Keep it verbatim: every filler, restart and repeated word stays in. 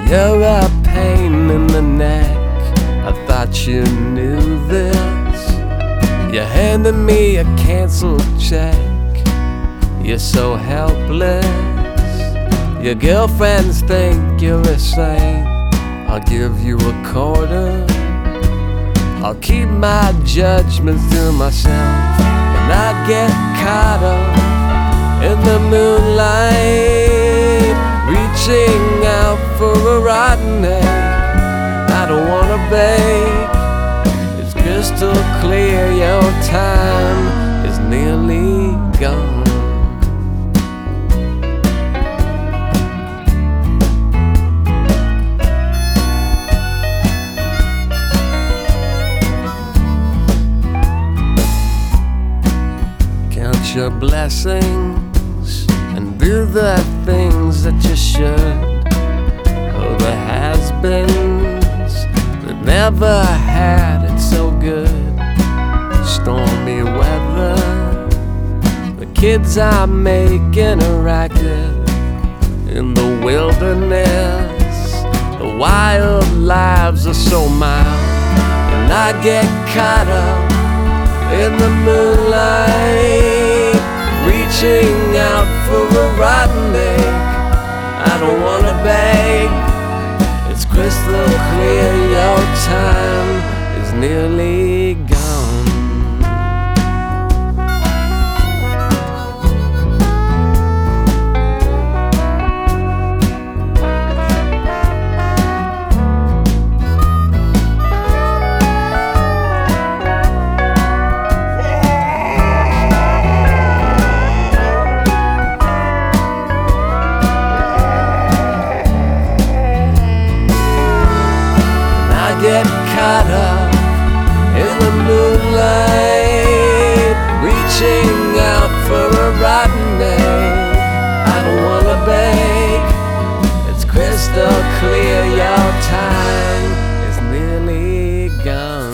You're a pain in the neck, I thought you knew this. You handed me a canceled check, you're so helpless. Your girlfriends think you're a saint, I'll give you a quarter. I'll keep my judgments to myself, and I get caught up in the moonlight, reaching out for a rotten egg I don't wanna bake. It's crystal clear your time is nearly gone. Count your blessings and do the things that you should. Oh, the has-beens that never had it so good. Stormy weather, the kids are making a racket in the wilderness. The wild lives are so mild, and I get caught up in the moonlight, reaching out for a rotten egg I don't wanna beg. It's crystal clear your time is nearly gone. Get caught up in the moonlight, reaching out for a rotten egg I don't wanna bake. It's crystal clear your time is nearly gone.